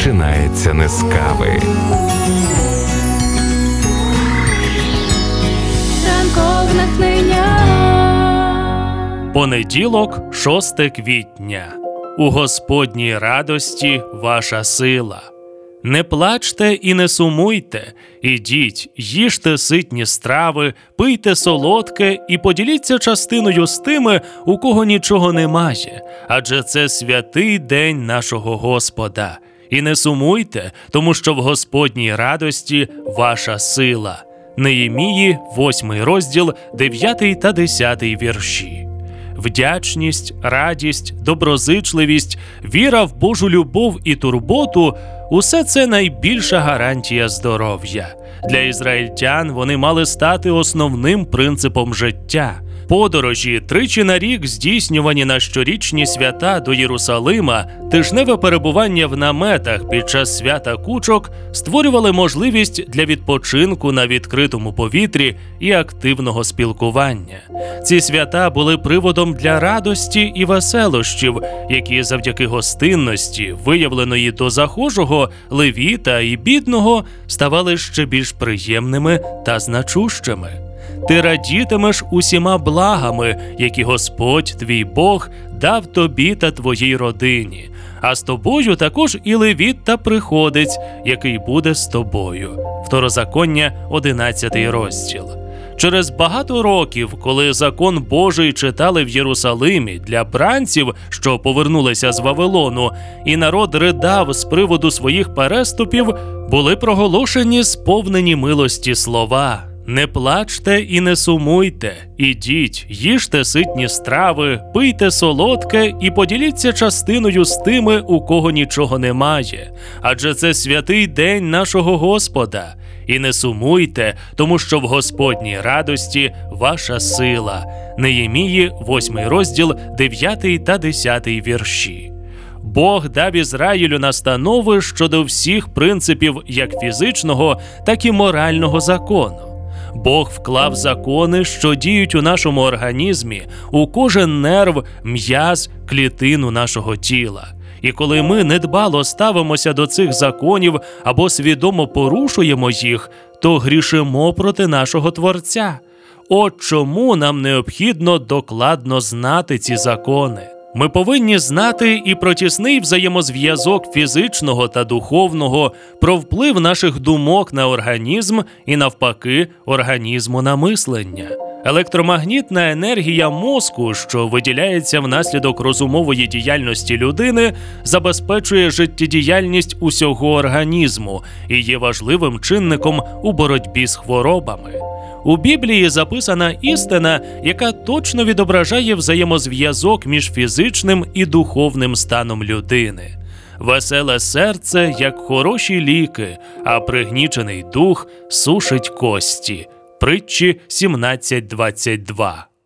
починається не з кави. Ранкове натхнення. Понеділок, 6 квітня. У Господній радості ваша сила. Не плачте і не сумуйте, ідіть, їжте ситні страви, пийте солодке і поділіться частиною з тими, у кого нічого немає, адже це святий день нашого Господа. І не сумуйте, тому що в Господній радості ваша сила. Неємії, 8 розділ, 9 та 10 вірші. Вдячність, радість, доброзичливість, віра в Божу любов і турботу – усе це найбільша гарантія здоров'я. Для ізраїльтян вони мали стати основним принципом життя. Подорожі, тричі на рік здійснювані на щорічні свята до Єрусалима, тижневе перебування в наметах під час свята кучок створювали можливість для відпочинку на відкритому повітрі і активного спілкування. Ці свята були приводом для радості і веселощів, які завдяки гостинності, виявленої до захожого, левіта і бідного, ставали ще більш приємними та значущими. Ти радітимеш усіма благами, які Господь, твій Бог, дав тобі та твоїй родині. А з тобою також і левіт та приходець, який буде з тобою. Второзаконня, 11 розділ. Через багато років, коли закон Божий читали в Єрусалимі для бранців, що повернулися з Вавилону, і народ ридав з приводу своїх переступів, були проголошені сповнені милості слова: «Не плачте і не сумуйте, ідіть, їжте ситні страви, пийте солодке і поділіться частиною з тими, у кого нічого немає, адже це святий день нашого Господа. І не сумуйте, тому що в Господній радості ваша сила». Неємії, 8 розділ, 9 та 10 вірші. Бог дав Ізраїлю настанови щодо всіх принципів як фізичного, так і морального закону. Бог вклав закони, що діють у нашому організмі, у кожен нерв, м'яз, клітину нашого тіла. І коли ми недбало ставимося до цих законів або свідомо порушуємо їх, то грішимо проти нашого Творця. От чому нам необхідно докладно знати ці закони. Ми повинні знати і про тісний взаємозв'язок фізичного та духовного, про вплив наших думок на організм і, навпаки, організму на мислення. Електромагнітна енергія мозку, що виділяється внаслідок розумової діяльності людини, забезпечує життєдіяльність усього організму і є важливим чинником у боротьбі з хворобами. У Біблії записана істина, яка точно відображає взаємозв'язок між фізичним і духовним станом людини. Веселе серце, як хороші ліки, а пригнічений дух сушить кості. Притчі 17:22.